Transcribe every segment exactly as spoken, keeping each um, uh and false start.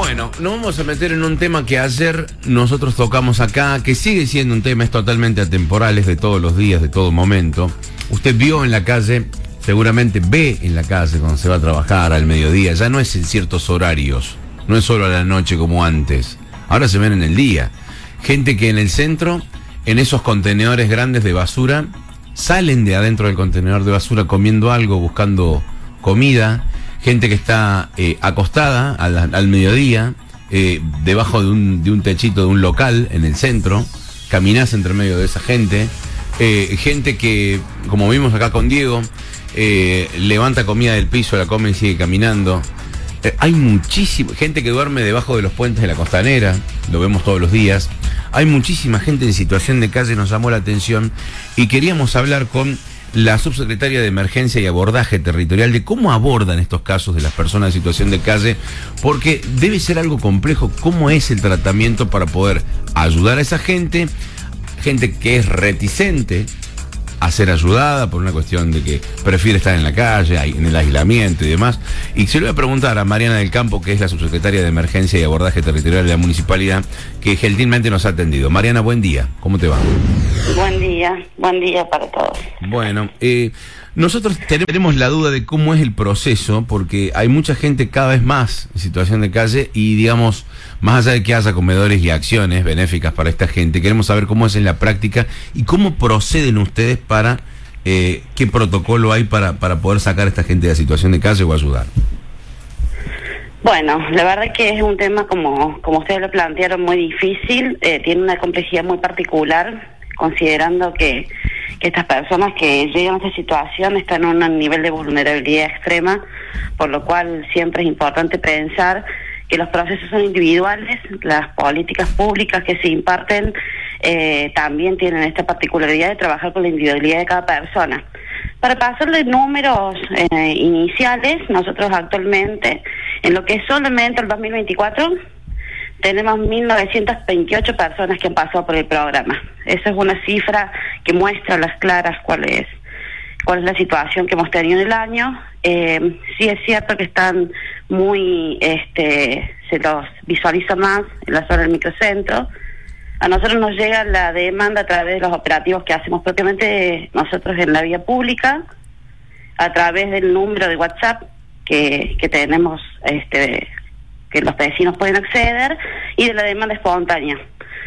Bueno, nos vamos a meter en un tema que ayer nosotros tocamos acá, que sigue siendo un tema, es totalmente atemporal, es de todos los días, de todo momento. Usted vio en la calle, seguramente ve en la calle cuando se va a trabajar al mediodía, ya no es en ciertos horarios, no es solo a la noche como antes, ahora se ven en el día. Gente que en el centro, en esos contenedores grandes de basura, salen de adentro del contenedor de basura comiendo algo, buscando comida. Gente que está eh, acostada al, al mediodía, eh, debajo de un, de un techito de un local en el centro, caminás entre medio de esa gente. Eh, gente que, como vimos acá con Diego, eh, levanta comida del piso, la come y sigue caminando. Eh, hay muchísima gente que duerme debajo de los puentes de la costanera, lo vemos todos los días. Hay muchísima gente en situación de calle, nos llamó la atención y queríamos hablar con la subsecretaria de Emergencia y Abordaje Territorial de cómo abordan estos casos de las personas en situación de calle, porque debe ser algo complejo cómo es el tratamiento para poder ayudar a esa gente, gente que es reticente a ser ayudada por una cuestión de que prefiere estar en la calle, en el aislamiento y demás. Y se lo voy a preguntar a Mariana del Campo, que es la subsecretaria de Emergencia y Abordaje Territorial de la Municipalidad, que gentilmente nos ha atendido. Mariana, buen día, ¿cómo te va? Buen día, buen día para todos. Bueno, eh, nosotros tenemos la duda de cómo es el proceso, porque hay mucha gente cada vez más en situación de calle y, digamos, más allá de que haya comedores y acciones benéficas para esta gente, queremos saber cómo es en la práctica y cómo proceden ustedes para, eh, qué protocolo hay para, para poder sacar a esta gente de la situación de calle o ayudar. Bueno, la verdad que es un tema, como, como ustedes lo plantearon, muy difícil, eh, tiene una complejidad muy particular, considerando que, que estas personas que llegan a esta situación están en un nivel de vulnerabilidad extrema, por lo cual siempre es importante pensar que los procesos son individuales, las políticas públicas que se imparten eh, también tienen esta particularidad de trabajar con la individualidad de cada persona. Para pasarle números eh, iniciales, nosotros actualmente, en lo que es solamente el dos mil veinticuatro, tenemos mil novecientas veintiocho personas que han pasado por el programa. Esa es una cifra que muestra a las claras cuál es cuál es la situación que hemos tenido en el año. Eh, sí es cierto que están muy, este, se los visualiza más en la zona del microcentro. A nosotros nos llega la demanda a través de los operativos que hacemos propiamente nosotros en la vía pública, a través del número de WhatsApp que, que tenemos, este, que los vecinos pueden acceder, y de la demanda espontánea.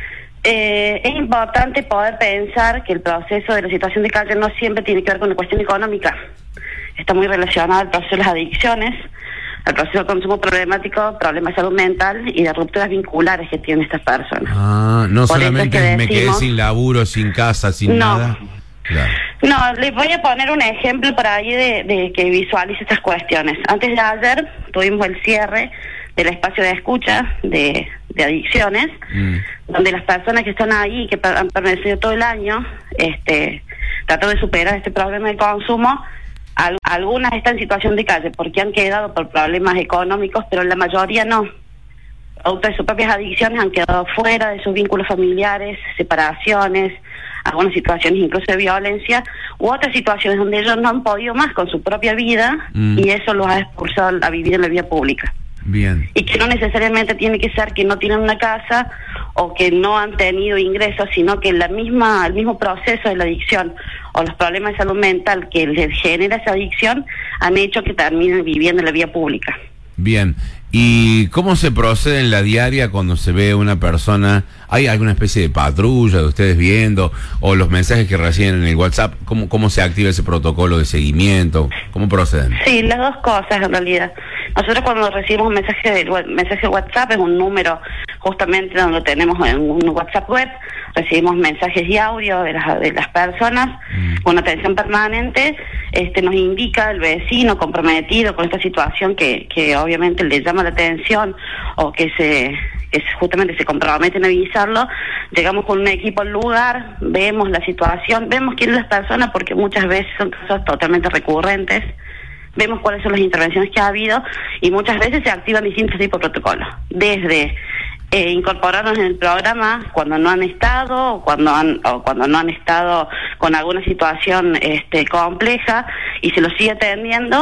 Eh, es importante poder pensar que el proceso de la situación de calle no siempre tiene que ver con la cuestión económica. Está muy relacionado al proceso de las adicciones, al proceso de consumo problemático, problemas de salud mental y de rupturas vinculares que tienen estas personas. Ah, no Por solamente es que me decimos, quedé sin laburo, sin casa, sin no, nada. Claro. No, les voy a poner un ejemplo por ahí de, de que visualice estas cuestiones. Antes de ayer tuvimos el cierre del espacio de escucha de, de adicciones, mm. donde las personas que están ahí, que han permanecido todo el año, este, tratando de superar este problema de consumo, al, algunas están en situación de calle porque han quedado por problemas económicos, pero la mayoría no. Producto de sus propias adicciones han quedado fuera de sus vínculos familiares, separaciones, algunas situaciones incluso de violencia, u otras situaciones donde ellos no han podido más con su propia vida, mm. y eso los ha expulsado a vivir en la vía pública. Bien. Y que no necesariamente tiene que ser que no tienen una casa o que no han tenido ingresos, sino que la misma el mismo proceso de la adicción o los problemas de salud mental que les genera esa adicción han hecho que terminen viviendo en la vía pública. Bien. ¿Y cómo se procede en la diaria cuando se ve una persona? ¿Hay alguna especie de patrulla de ustedes viendo? ¿O los mensajes que reciben en el WhatsApp? ¿Cómo, cómo se activa ese protocolo de seguimiento? ¿Cómo proceden? Sí, las dos cosas en realidad. Nosotros cuando recibimos un mensaje de, mensaje de WhatsApp, es un número justamente donde tenemos un WhatsApp web, recibimos mensajes y audio de las, de las personas mm. con atención permanente. Este nos indica el vecino comprometido con esta situación que, que obviamente le llama la atención o que se que justamente se comprometen a avisarlo. Llegamos con un equipo al lugar, vemos la situación, vemos quién es la persona porque muchas veces son casos totalmente recurrentes, vemos cuáles son las intervenciones que ha habido y muchas veces se activan distintos tipos de protocolos, desde eh, incorporarnos en el programa cuando no han estado o cuando han o cuando no han estado con alguna situación este compleja y se los sigue atendiendo,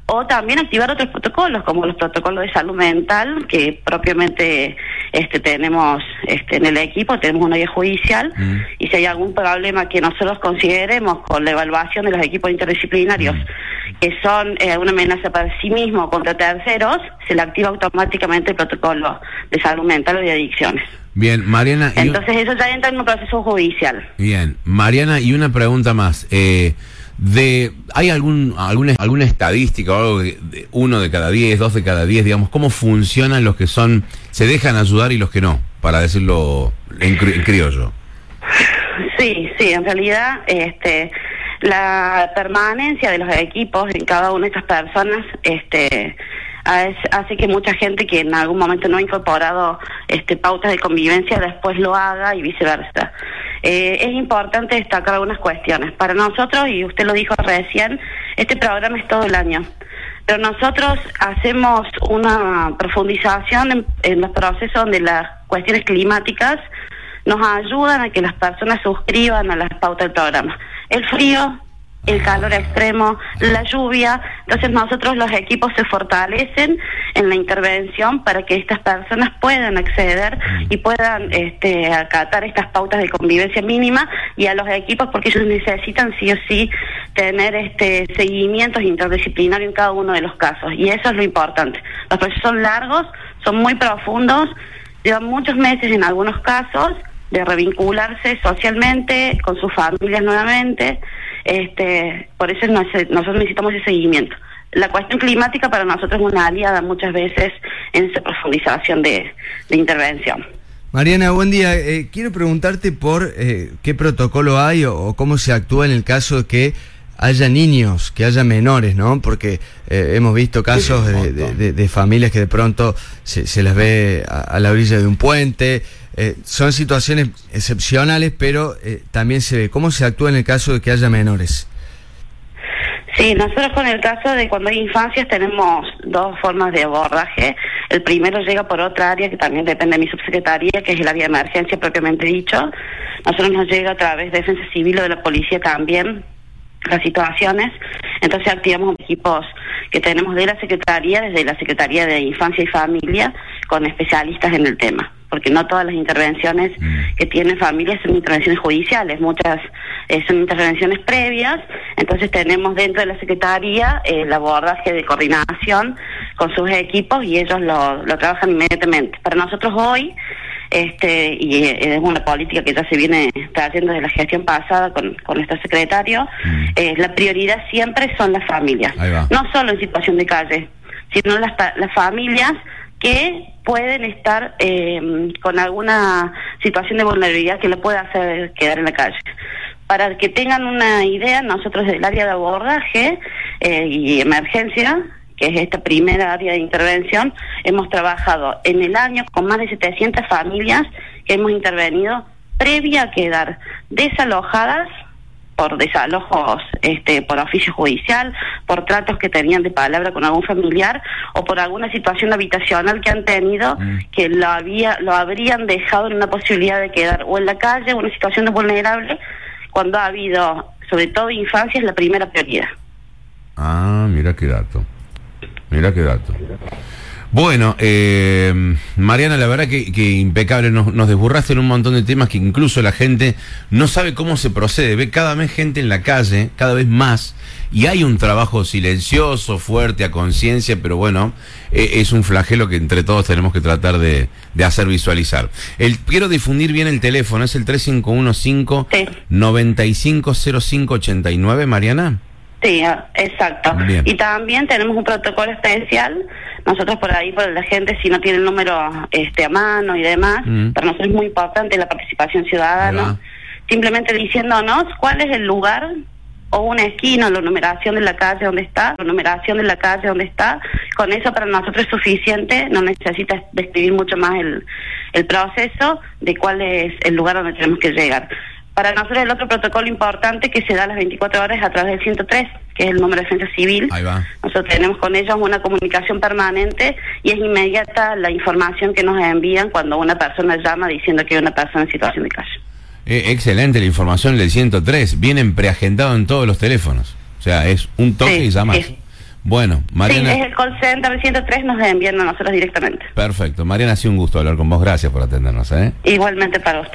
o también activar otros protocolos, como los protocolos de salud mental, que propiamente este tenemos este en el equipo, tenemos una guía judicial, mm. y si hay algún problema que nosotros consideremos con la evaluación de los equipos interdisciplinarios, mm. que son eh, una amenaza para sí mismo o contra terceros, se le activa automáticamente el protocolo de salud mental o de adicciones. Bien, Mariana... Entonces un... eso ya entra en un proceso judicial. Bien, Mariana, y una pregunta más. Eh, de ¿Hay algún alguna alguna estadística o algo de, de uno de cada diez, dos de cada diez, digamos, cómo funcionan los que son se dejan ayudar y los que no, para decirlo en, cri en criollo? Sí, sí, en realidad este la permanencia de los equipos en cada una de estas personas este hace que mucha gente que en algún momento no ha incorporado este pautas de convivencia después lo haga y viceversa. Eh, es importante destacar algunas cuestiones. Para nosotros, y usted lo dijo recién, este programa es todo el año. Pero nosotros hacemos una profundización en, en los procesos donde las cuestiones climáticas nos ayudan a que las personas suscriban a las pautas del programa. El frío, el calor extremo, la lluvia. Entonces nosotros los equipos se fortalecen en la intervención para que estas personas puedan acceder y puedan este, acatar estas pautas de convivencia mínima, y a los equipos porque ellos necesitan sí o sí tener este seguimientos interdisciplinarios en cada uno de los casos, y eso es lo importante. Los procesos son largos, son muy profundos, llevan muchos meses en algunos casos de revincularse socialmente con sus familias nuevamente. Este, por eso nosotros necesitamos ese seguimiento. La cuestión climática para nosotros es una aliada muchas veces en esa profundización de, de intervención. Mariana, buen día. Eh, quiero preguntarte por eh, qué protocolo hay o, o cómo se actúa en el caso de que haya niños, que haya menores, ¿no? Porque eh, hemos visto casos de, de, de, de familias que de pronto se, se las ve a, a la orilla de un puente. Eh, son situaciones excepcionales, pero eh, también se ve. ¿Cómo se actúa en el caso de que haya menores? Sí, nosotros con el caso de cuando hay infancias tenemos dos formas de abordaje. El primero llega por otra área que también depende de mi subsecretaría, que es el área de emergencia propiamente dicho. Nosotros nos llega a través de Defensa Civil o de la policía también las situaciones. Entonces activamos equipos que tenemos de la Secretaría, desde la Secretaría de Infancia y Familia, con especialistas en el tema, porque no todas las intervenciones que tienen familias son intervenciones judiciales, muchas eh, son intervenciones previas. Entonces tenemos dentro de la Secretaría eh, el abordaje de coordinación con sus equipos y ellos lo, lo trabajan inmediatamente. Para nosotros hoy, este y eh, es una política que ya se viene trayendo desde la gestión pasada con, con nuestro secretario, mm. eh, la prioridad siempre son las familias, no solo en situación de calle, sino las, las familias que pueden estar eh, con alguna situación de vulnerabilidad que le pueda hacer quedar en la calle. Para que tengan una idea, nosotros del área de abordaje eh, y emergencia, que es esta primera área de intervención, hemos trabajado en el año con más de setecientas familias que hemos intervenido previa a quedar desalojadas por desalojos este, por oficio judicial, por tratos que tenían de palabra con algún familiar o por alguna situación habitacional que han tenido mm. que lo había lo habrían dejado en una posibilidad de quedar o en la calle o en una situación de vulnerable, cuando ha habido, sobre todo infancia, es la primera prioridad. Ah, mira qué dato. Mira qué dato. Bueno, eh, Mariana, la verdad que, que impecable, nos, nos desburraste en un montón de temas que incluso la gente no sabe cómo se procede, ve cada vez gente en la calle, cada vez más, y hay un trabajo silencioso, fuerte, a conciencia, pero bueno, eh, es un flagelo que entre todos tenemos que tratar de, de hacer visualizar. El, quiero difundir bien el teléfono, es el tres cinco uno cinco, nueve cinco cero cinco ocho nueve, Mariana. Sí, exacto. Bien. Y también tenemos un protocolo especial. Nosotros por ahí, por la gente, si no tiene el número este a mano y demás, mm. para nosotros es muy importante la participación ciudadana. Simplemente diciéndonos cuál es el lugar o una esquina, la numeración de la calle donde está, la numeración de la calle donde está. Con eso para nosotros es suficiente, no necesita describir mucho más el, el proceso de cuál es el lugar donde tenemos que llegar. Para nosotros el otro protocolo importante que se da a las veinticuatro horas a través del ciento tres, que es el número de defensa civil. Ahí va. Nosotros tenemos con ellos una comunicación permanente y es inmediata la información que nos envían cuando una persona llama diciendo que hay una persona en situación de calle. Eh, excelente la información del ciento tres, vienen preagendado en todos los teléfonos. O sea, es un toque sí, y llamas. Sí. Bueno, Mariana. Sí, es el call center del ciento tres, nos envían a nosotros directamente. Perfecto. Mariana, ha sido un gusto hablar con vos. Gracias por atendernos, ¿eh? Igualmente para usted.